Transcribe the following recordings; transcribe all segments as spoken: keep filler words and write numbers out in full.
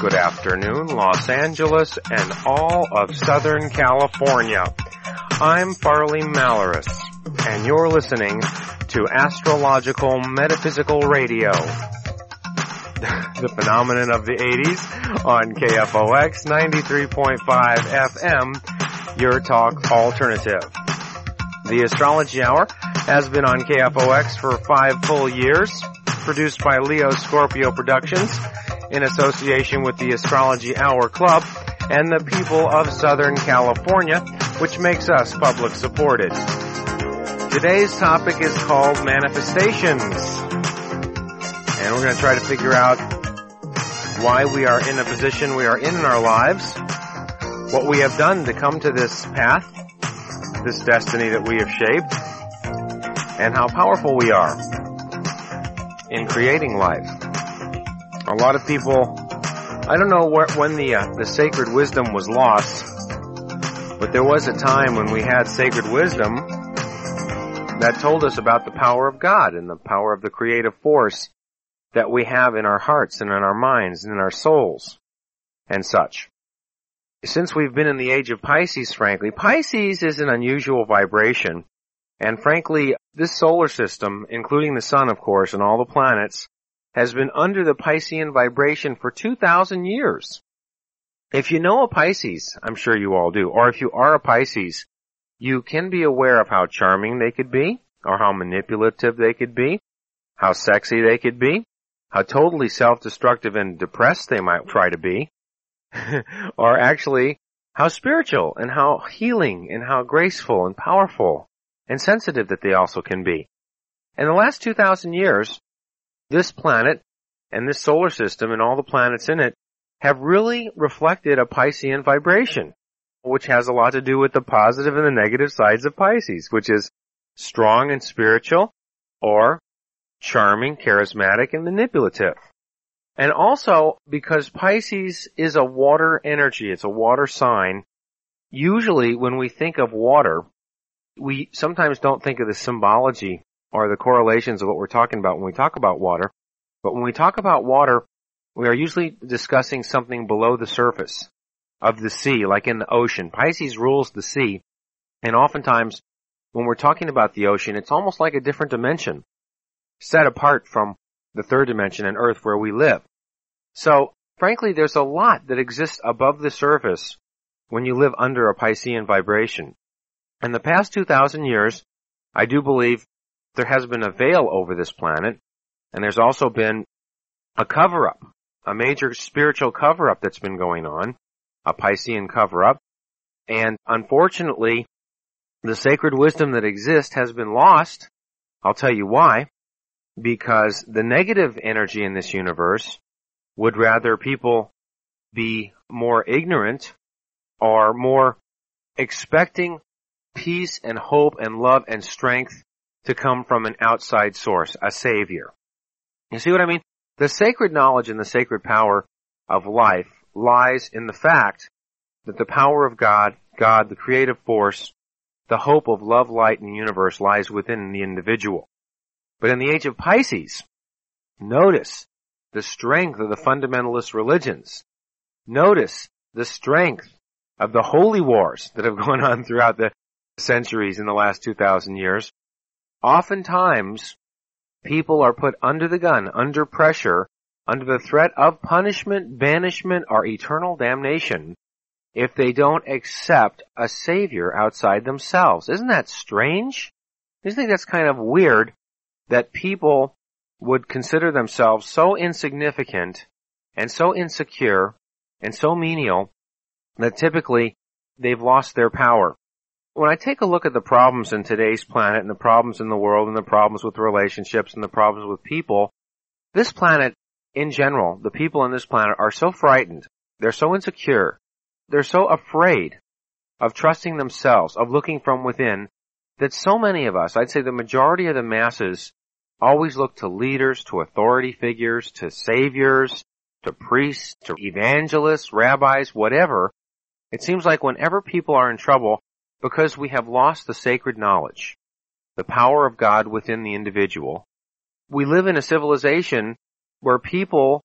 good afternoon, Los Angeles, and all of Southern California. I'm Farley Malaris, and you're listening to Astrological Metaphysical Radio, the phenomenon of the eighties on K F O X ninety-three point five F M, your talk alternative. The Astrology Hour has been on K F O X for five full years, produced by Leo Scorpio Productions in association with the Astrology Hour Club and the people of Southern California, which makes us public supported. Today's topic is called manifestations, and we're going to try to figure out why we are in the position we are in in our lives, what we have done to come to this path, this destiny that we have shaped, and how powerful we are in creating life. A lot of people, I don't know where, when the uh, the sacred wisdom was lost, but there was a time when we had sacred wisdom that told us about the power of God and the power of the creative force that we have in our hearts and in our minds and in our souls and such. Since we've been in the age of Pisces, frankly, Pisces is an unusual vibration. And frankly, this solar system, including the sun, of course, and all the planets, has been under the Piscean vibration for two thousand years. If you know a Pisces, I'm sure you all do, or if you are a Pisces, you can be aware of how charming they could be, or how manipulative they could be, how sexy they could be, how totally self-destructive and depressed they might try to be, or actually how spiritual and how healing and how graceful and powerful and sensitive that they also can be. In the last two thousand years, this planet and this solar system and all the planets in it have really reflected a Piscean vibration, which has a lot to do with the positive and the negative sides of Pisces, which is strong and spiritual, or charming, charismatic, and manipulative. And also, because Pisces is a water energy, it's a water sign, usually when we think of water, we sometimes don't think of the symbology or the correlations of what we're talking about when we talk about water. But when we talk about water, we are usually discussing something below the surface of the sea, like in the ocean. Pisces rules the sea, and oftentimes when we're talking about the ocean, it's almost like a different dimension, set apart from the third dimension and Earth where we live. So, frankly, there's a lot that exists above the surface when you live under a Piscean vibration. In the past two thousand years, I do believe there has been a veil over this planet, and there's also been a cover-up, a major spiritual cover-up that's been going on, a Piscean cover-up, and unfortunately, the sacred wisdom that exists has been lost. I'll tell you why. Because the negative energy in this universe would rather people be more ignorant or more expecting peace and hope and love and strength to come from an outside source, a savior. You see what I mean? The sacred knowledge and the sacred power of life lies in the fact that the power of God, God, the creative force, the hope of love, light, and the universe lies within the individual. But in the age of Pisces, notice the strength of the fundamentalist religions. Notice the strength of the holy wars that have gone on throughout the centuries in the last two thousand years. Oftentimes, people are put under the gun, under pressure, under the threat of punishment, banishment, or eternal damnation if they don't accept a savior outside themselves. Isn't that strange? I just think that's kind of weird that people would consider themselves so insignificant and so insecure and so menial that typically they've lost their power. When I take a look at the problems in today's planet and the problems in the world and the problems with relationships and the problems with people, this planet in general, the people on this planet are so frightened, they're so insecure, they're so afraid of trusting themselves, of looking from within, that so many of us, I'd say the majority of the masses, always look to leaders, to authority figures, to saviors, to priests, to evangelists, rabbis, whatever. It seems like whenever people are in trouble, because we have lost the sacred knowledge, the power of God within the individual, we live in a civilization where people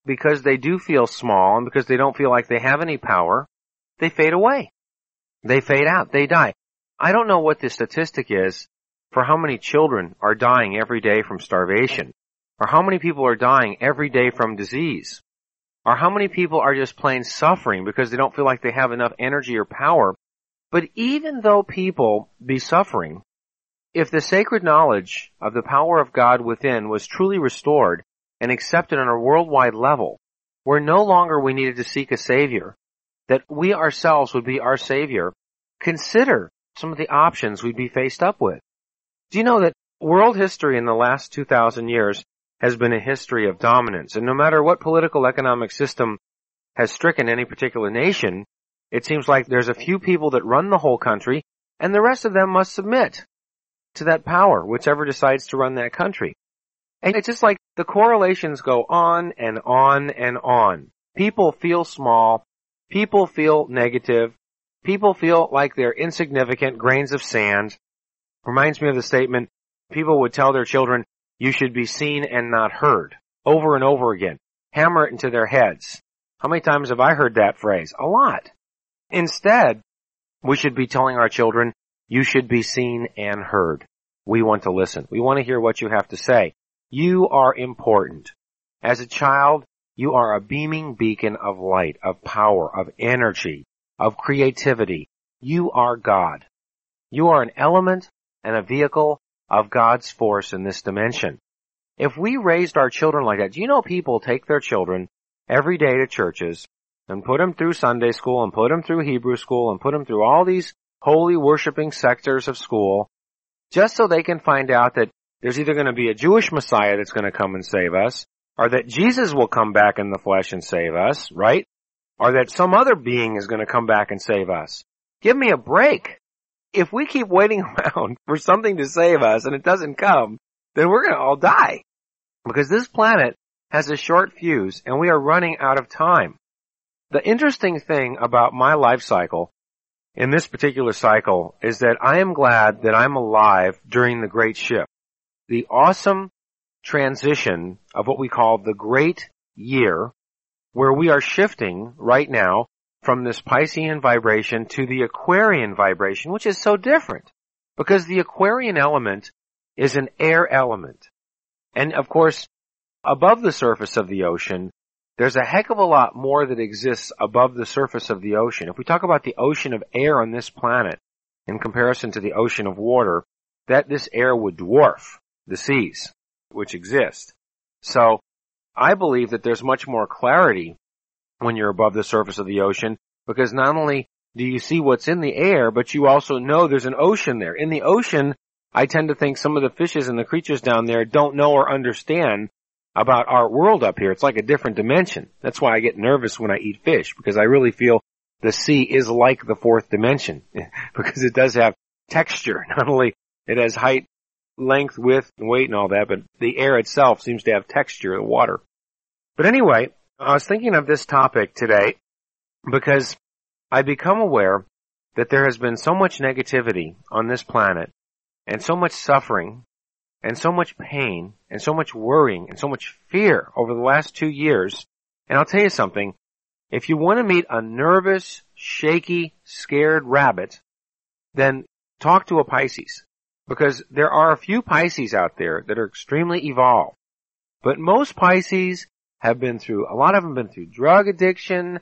because they do feel small and because they don't feel like they have any power, they fade away. They fade out. They die. I don't know what the statistic is for how many children are dying every day from starvation, or how many people are dying every day from disease, or how many people are just plain suffering because they don't feel like they have enough energy or power. But even though people be suffering, if the sacred knowledge of the power of God within was truly restored and accepted on a worldwide level, where no longer we needed to seek a Savior, that we ourselves would be our Savior, consider some of the options we'd be faced up with. Do you know that world history in the last two thousand years has been a history of dominance? And no matter what political economic system has stricken any particular nation, it seems like there's a few people that run the whole country, and the rest of them must submit to that power, whichever decides to run that country. And it's just like the correlations go on and on and on. People feel small. People feel negative. People feel like they're insignificant grains of sand. Reminds me of the statement, people would tell their children, you should be seen and not heard, over and over again. Hammer it into their heads. How many times have I heard that phrase? A lot. Instead, we should be telling our children, you should be seen and heard. We want to listen. We want to hear what you have to say. You are important. As a child, you are a beaming beacon of light, of power, of energy, of creativity. You are God. You are an element and a vehicle of God's force in this dimension. If we raised our children like that, do you know people take their children every day to churches and put them through Sunday school and put them through Hebrew school and put them through all these holy worshiping sectors of school just so they can find out that there's either going to be a Jewish Messiah that's going to come and save us, or that Jesus will come back in the flesh and save us, right? Or that some other being is going to come back and save us. Give me a break. If we keep waiting around for something to save us and it doesn't come, then we're going to all die. Because this planet has a short fuse and we are running out of time. The interesting thing about my life cycle, in this particular cycle, is that I am glad that I'm alive during the Great Shift. The awesome transition of what we call the Great Year, where we are shifting right now from this Piscean vibration to the Aquarian vibration, which is so different. Because the Aquarian element is an air element. And of course, above the surface of the ocean, there's a heck of a lot more that exists above the surface of the ocean. If we talk about the ocean of air on this planet in comparison to the ocean of water, that this air would dwarf the seas which exist. So I believe that there's much more clarity when you're above the surface of the ocean, because not only do you see what's in the air, but you also know there's an ocean there. In the ocean, I tend to think some of the fishes and the creatures down there don't know or understand about our world up here. It's like a different dimension. That's why I get nervous when I eat fish, because I really feel the sea is like the fourth dimension, because it does have texture. Not only it has height, length, width, and weight and all that, but the air itself seems to have texture, the water. But anyway, I was thinking of this topic today because I become aware that there has been so much negativity on this planet and so much suffering and so much pain and so much worrying and so much fear over the last two years. And I'll tell you something, if you want to meet a nervous, shaky, scared rabbit, then talk to a Pisces. Because there are a few Pisces out there that are extremely evolved. But most Pisces have been through, a lot of them have been through drug addiction,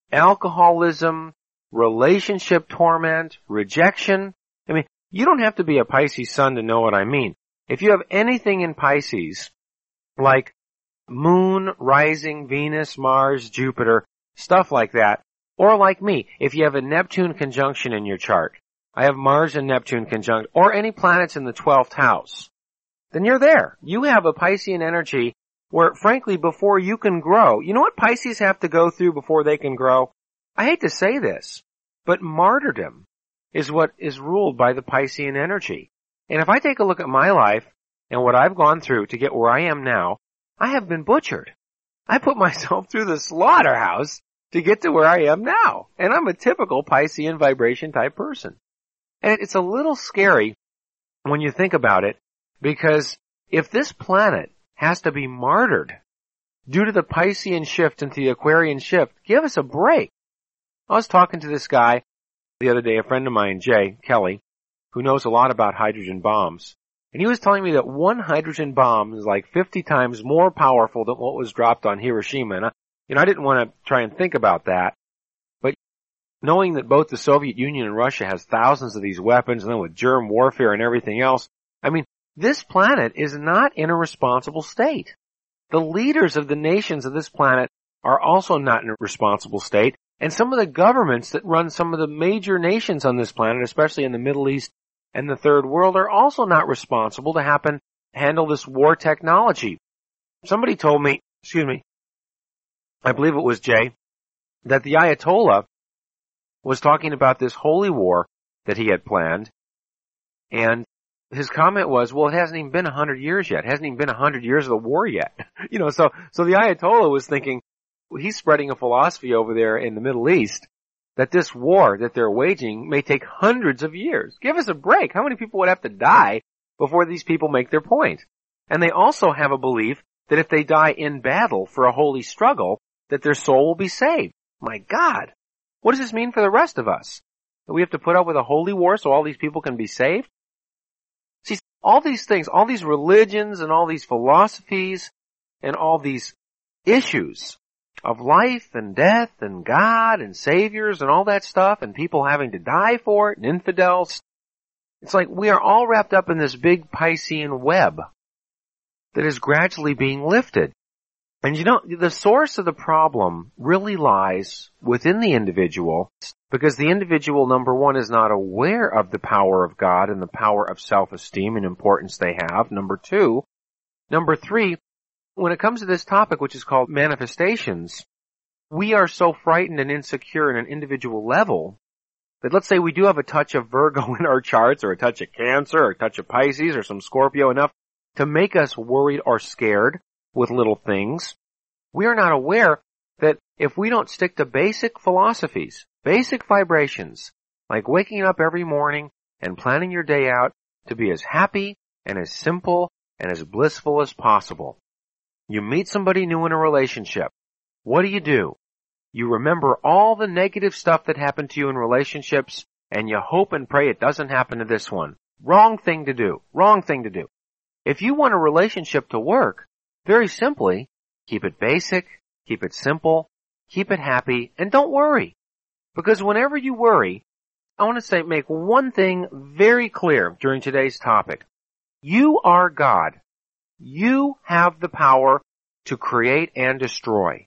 alcoholism, relationship torment, rejection. I mean, you don't have to be a Pisces sun to know what I mean. If you have anything in Pisces, like Moon, Rising, Venus, Mars, Jupiter, stuff like that, or like me, if you have a Neptune conjunction in your chart, I have Mars and Neptune conjunct, or any planets in the twelfth house, then you're there. You have a Piscean energy where, frankly, before you can grow, you know what Pisces have to go through before they can grow? I hate to say this, but martyrdom is what is ruled by the Piscean energy. And if I take a look at my life and what I've gone through to get where I am now, I have been butchered. I put myself through the slaughterhouse to get to where I am now. And I'm a typical Piscean vibration type person. And it's a little scary when you think about it, because if this planet has to be martyred due to the Piscean shift into the Aquarian shift. Give us a break. I was talking to this guy the other day, a friend of mine, Jay Kelly, who knows a lot about hydrogen bombs. And he was telling me that one hydrogen bomb is like fifty times more powerful than what was dropped on Hiroshima. And I, you know, I didn't want to try and think about that. But knowing that both the Soviet Union and Russia has thousands of these weapons, and then with germ warfare and everything else, I mean, this planet is not in a responsible state. The leaders of the nations of this planet are also not in a responsible state. And some of the governments that run some of the major nations on this planet, especially in the Middle East and the Third World, are also not responsible to happen, handle this war technology. Somebody told me, excuse me, I believe it was Jay, that the Ayatollah was talking about this holy war that he had planned, and his comment was, well, it hasn't even been a hundred years yet. It hasn't even been a hundred years of the war yet. You know, so, so the Ayatollah was thinking, he's spreading a philosophy over there in the Middle East that this war that they're waging may take hundreds of years. Give us a break. How many people would have to die before these people make their point? And they also have a belief that if they die in battle for a holy struggle, that their soul will be saved. My God. What does this mean for the rest of us? That we have to put up with a holy war so all these people can be saved? See, all these things, all these religions and all these philosophies and all these issues of life and death and God and saviors and all that stuff and people having to die for it and infidels. It's like we are all wrapped up in this big Piscean web that is gradually being lifted. And you know, the source of the problem really lies within the individual, because the individual, number one, is not aware of the power of God and the power of self-esteem and importance they have. Number two, number three, when it comes to this topic, which is called manifestations, we are so frightened and insecure at an individual level that, let's say we do have a touch of Virgo in our charts, or a touch of Cancer, or a touch of Pisces, or some Scorpio, enough to make us worried or scared with little things. We are not aware that if we don't stick to basic philosophies, basic vibrations, like waking up every morning and planning your day out to be as happy and as simple and as blissful as possible. You meet somebody new in a relationship. What do you do? You remember all the negative stuff that happened to you in relationships, and you hope and pray it doesn't happen to this one. Wrong thing to do. Wrong thing to do. If you want a relationship to work, very simply, keep it basic, keep it simple, keep it happy, and don't worry. Because whenever you worry, I want to say, make one thing very clear during today's topic. You are God. You have the power to create and destroy.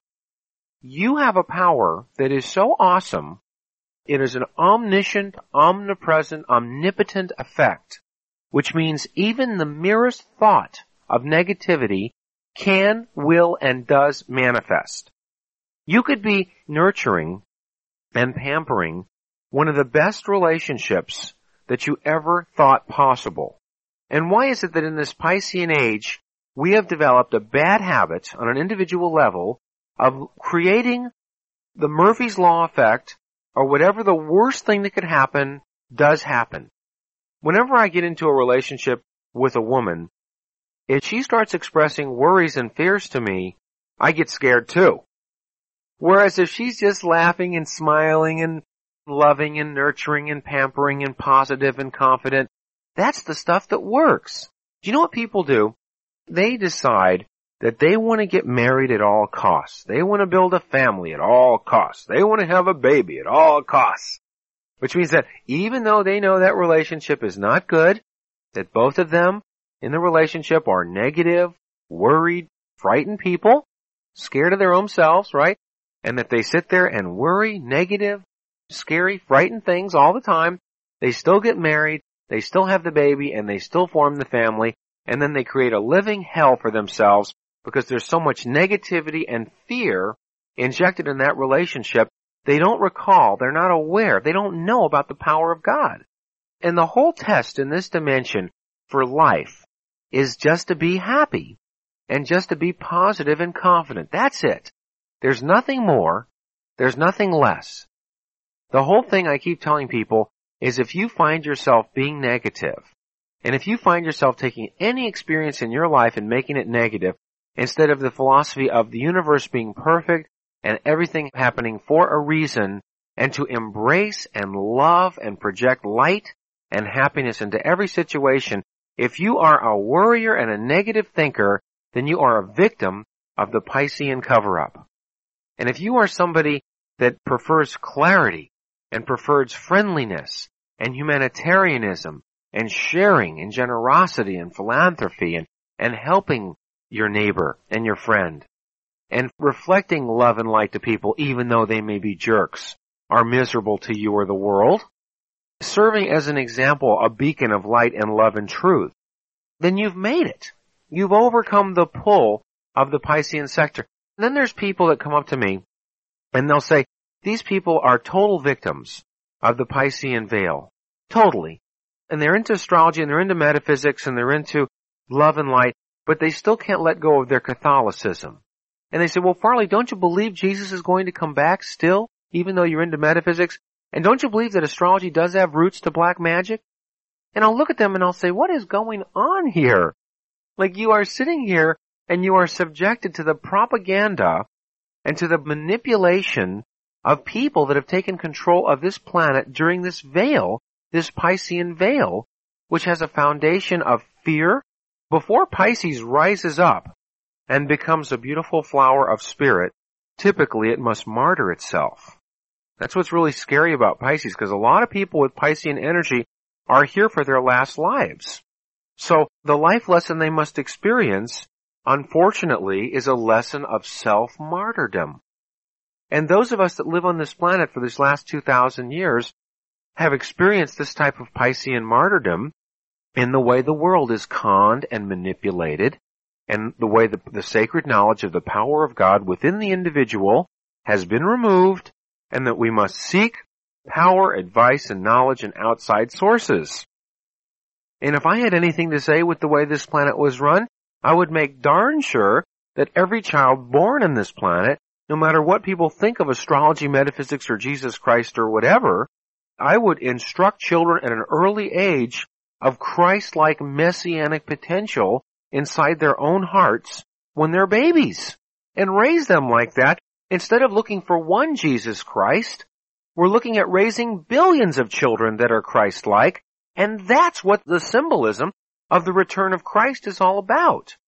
You have a power that is so awesome, it is an omniscient, omnipresent, omnipotent effect, which means even the merest thought of negativity can, will, and does manifest. You could be nurturing and pampering one of the best relationships that you ever thought possible. And why is it that in this Piscean age, we have developed a bad habit on an individual level of creating the Murphy's Law effect, or whatever the worst thing that could happen does happen. Whenever I get into a relationship with a woman, if she starts expressing worries and fears to me, I get scared too. Whereas if she's just laughing and smiling and loving and nurturing and pampering and positive and confident, that's the stuff that works. Do you know what people do? They decide that they want to get married at all costs. They want to build a family at all costs. They want to have a baby at all costs. Which means that even though they know that relationship is not good, that both of them in the relationship are negative, worried, frightened people, scared of their own selves, right? And that they sit there and worry, negative, scary, frightened things all the time. They still get married, they still have the baby, and they still form the family, and then they create a living hell for themselves because there's so much negativity and fear injected in that relationship. They don't recall, they're not aware, they don't know about the power of God. And the whole test in this dimension for life is just to be happy and just to be positive and confident. That's it. There's nothing more. There's nothing less. The whole thing I keep telling people is if you find yourself being negative, and if you find yourself taking any experience in your life and making it negative, instead of the philosophy of the universe being perfect and everything happening for a reason, and to embrace and love and project light and happiness into every situation. If you are a worrier and a negative thinker, then you are a victim of the Piscean cover-up. And if you are somebody that prefers clarity and prefers friendliness and humanitarianism and sharing and generosity and philanthropy and, and helping your neighbor and your friend and reflecting love and light to people even though they may be jerks, are miserable to you or the world, serving as an example, a beacon of light and love and truth, then you've made it. You've overcome the pull of the Piscean sector. And then there's people that come up to me and they'll say, these people are total victims of the Piscean veil. Totally. And they're into astrology and they're into metaphysics and they're into love and light, but they still can't let go of their Catholicism. And they say, well, Farley, don't you believe Jesus is going to come back still, even though you're into metaphysics? And don't you believe that astrology does have roots to black magic? And I'll look at them and I'll say, what is going on here? Like, you are sitting here and you are subjected to the propaganda and to the manipulation of people that have taken control of this planet during this veil, this Piscean veil, which has a foundation of fear. Before Pisces rises up and becomes a beautiful flower of spirit, typically it must martyr itself. That's what's really scary about Pisces, because a lot of people with Piscean energy are here for their last lives. So the life lesson they must experience, unfortunately, is a lesson of self-martyrdom. And those of us that live on this planet for these last two thousand years have experienced this type of Piscean martyrdom in the way the world is conned and manipulated, and the way the, the sacred knowledge of the power of God within the individual has been removed, and that we must seek power, advice, and knowledge in outside sources. And if I had anything to say with the way this planet was run, I would make darn sure that every child born on this planet, no matter what people think of astrology, metaphysics, or Jesus Christ, or whatever, I would instruct children at an early age of Christ-like messianic potential inside their own hearts when they're babies, and raise them like that. Instead of looking for one Jesus Christ, we're looking at raising billions of children that are Christ-like, and that's what the symbolism of the return of Christ is all about.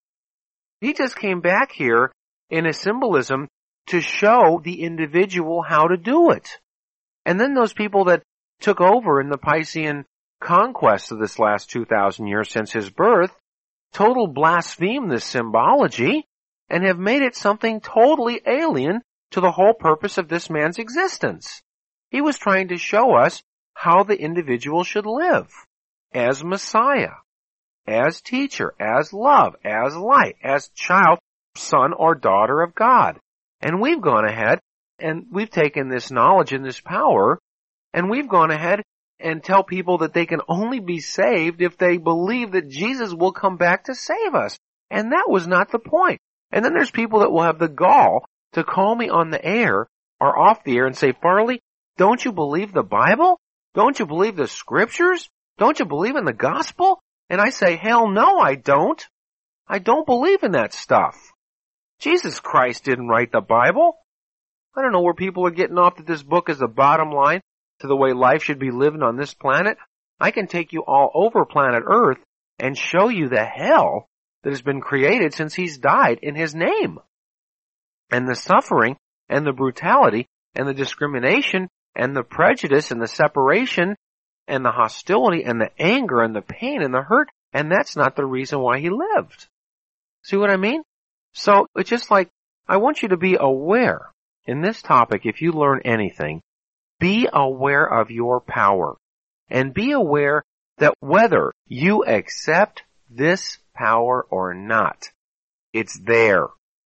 He just came back here in a symbolism to show the individual how to do it. And then those people that took over in the Piscean conquest of this last two thousand years since his birth, total blaspheme this symbology and have made it something totally alien to the whole purpose of this man's existence. He was trying to show us how the individual should live as Messiah, as teacher, as love, as light, as child, son or daughter of God. And we've gone ahead and we've taken this knowledge and this power and we've gone ahead and tell people that they can only be saved if they believe that Jesus will come back to save us. And that was not the point. And then there's people that will have the gall to call me on the air or off the air and say, Farley, don't you believe the Bible? Don't you believe the scriptures? Don't you believe in the gospel? And I say, hell no, I don't. I don't believe in that stuff. Jesus Christ didn't write the Bible. I don't know where people are getting off that this book is the bottom line to the way life should be lived on this planet. I can take you all over planet Earth and show you the hell that has been created since he's died in his name. And the suffering and the brutality and the discrimination and the prejudice and the separation and the hostility and the anger and the pain and the hurt. And that's not the reason why he lived. See what I mean? So it's just like, I want you to be aware in this topic. If you learn anything, be aware of your power and be aware that whether you accept this power or not, it's there.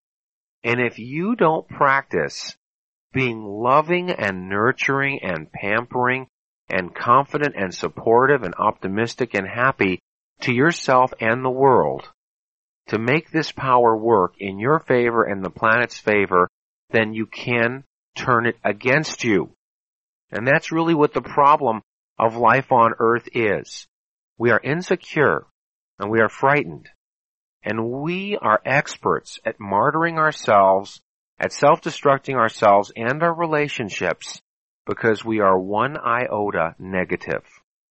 And if you don't practice being loving and nurturing and pampering and confident and supportive and optimistic and happy to yourself and the world to make this power work in your favor and the planet's favor, then you can turn it against you. And that's really what the problem of life on Earth is. We are insecure and we are frightened. And we are experts at martyring ourselves, at self-destructing ourselves and our relationships because we are one iota negative.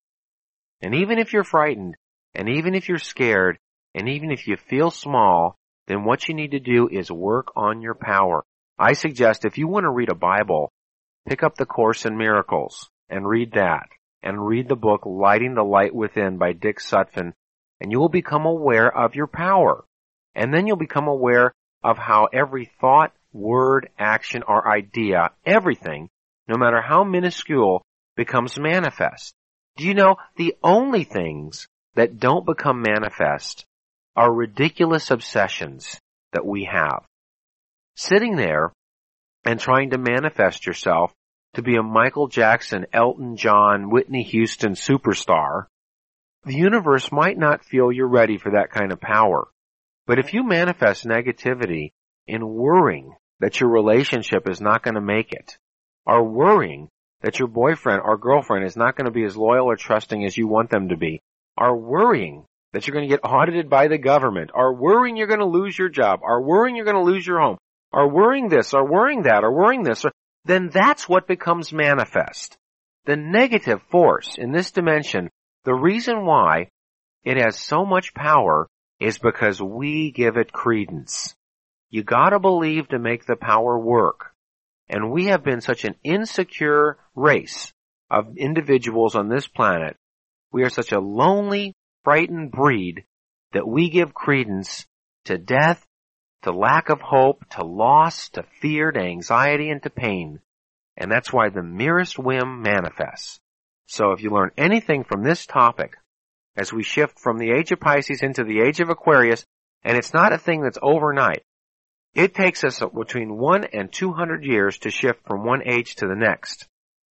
And even if you're frightened, and even if you're scared, and even if you feel small, then what you need to do is work on your power. I suggest if you want to read a Bible, pick up the Course in Miracles and read that. And read the book Lighting the Light Within by Dick Sutphin, and you will become aware of your power. And then you'll become aware of how every thought, word, action, or idea, everything, no matter how minuscule, becomes manifest. Do you know the only things that don't become manifest are ridiculous obsessions that we have? Sitting there and trying to manifest yourself to be a Michael Jackson, Elton John, Whitney Houston superstar, the universe might not feel you're ready for that kind of power. But if you manifest negativity in worrying that your relationship is not going to make it, or worrying that your boyfriend or girlfriend is not going to be as loyal or trusting as you want them to be, or worrying that you're going to get audited by the government, or worrying you're going to lose your job, or worrying you're going to lose your home, or worrying this, or worrying that, or worrying this, or then that's what becomes manifest. The negative force in this dimension, the reason why it has so much power is because we give it credence. You gotta believe to make the power work. And we have been such an insecure race of individuals on this planet. We are such a lonely, frightened breed that we give credence to death, to lack of hope, to loss, to fear, to anxiety, and to pain. And that's why the merest whim manifests. So if you learn anything from this topic, as we shift from the age of Pisces into the age of Aquarius, and it's not a thing that's overnight, it takes us between one and two hundred years to shift from one age to the next.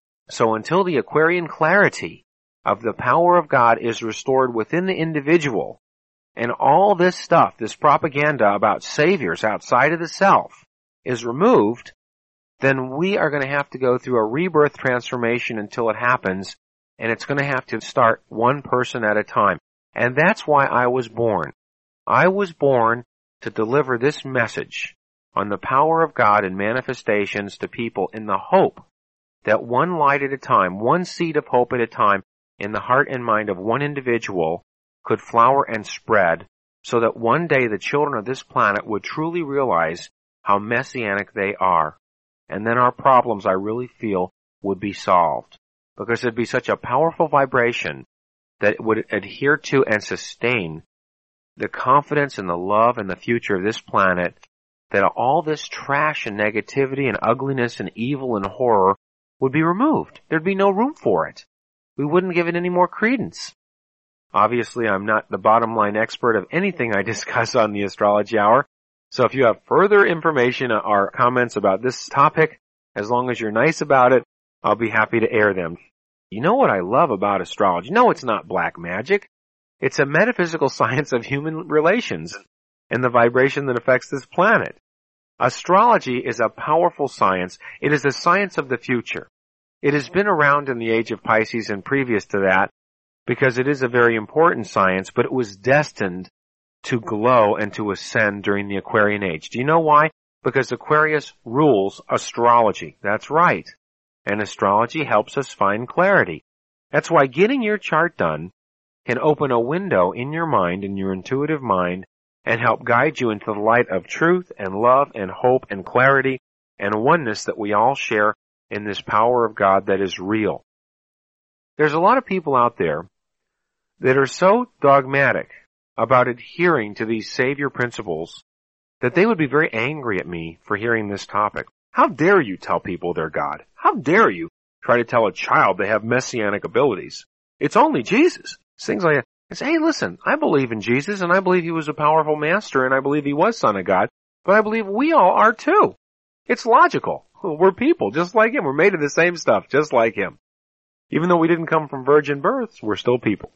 So until the Aquarian clarity of the power of God is restored within the individual, and all this stuff, this propaganda about saviors outside of the self is removed, then we are going to have to go through a rebirth transformation until it happens, and it's going to have to start one person at a time. And that's why I was born. I was born to deliver this message on the power of God and manifestations to people in the hope that one light at a time, one seed of hope at a time in the heart and mind of one individual could flower and spread so that one day the children of this planet would truly realize how messianic they are. And then our problems, I really feel, would be solved. Because it'd be such a powerful vibration that it would adhere to and sustain the confidence and the love and the future of this planet, that all this trash and negativity and ugliness and evil and horror would be removed. There'd be no room for it. We wouldn't give it any more credence. Obviously, I'm not the bottom line expert of anything I discuss on the Astrology Hour. So if you have further information or comments about this topic, as long as you're nice about it, I'll be happy to air them. You know what I love about astrology? No, it's not black magic. It's a metaphysical science of human relations and the vibration that affects this planet. Astrology is a powerful science. It is a science of the future. It has been around in the age of Pisces and previous to that because it is a very important science, but it was destined to glow and to ascend during the Aquarian age. Do you know why? Because Aquarius rules astrology. That's right. And astrology helps us find clarity. That's why getting your chart done can open a window in your mind, in your intuitive mind, and help guide you into the light of truth and love and hope and clarity and oneness that we all share in this power of God that is real. There's a lot of people out there that are so dogmatic about adhering to these savior principles that they would be very angry at me for hearing this topic. How dare you tell people they're God? How dare you try to tell a child they have messianic abilities? It's only Jesus. Things like that. I say, hey, listen, I believe in Jesus, and I believe he was a powerful master, and I believe he was Son of God, but I believe we all are too. It's logical. We're people just like him. We're made of the same stuff just like him. Even though we didn't come from virgin births, we're still people.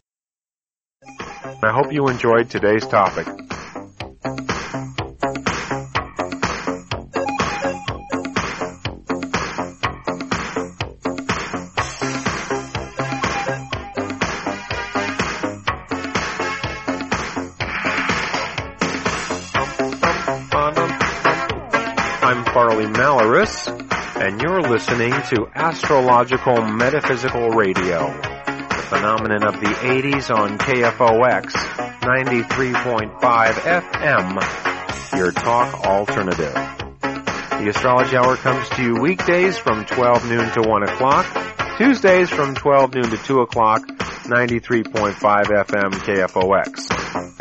I hope you enjoyed today's topic. Malorus, and you're listening to Astrological Metaphysical Radio, the phenomenon of the eighties on K F O X ninety-three point five F M, your talk alternative. The Astrology Hour comes to you weekdays from twelve noon to one o'clock, Tuesdays from twelve noon to two o'clock, ninety-three point five F M K F O X.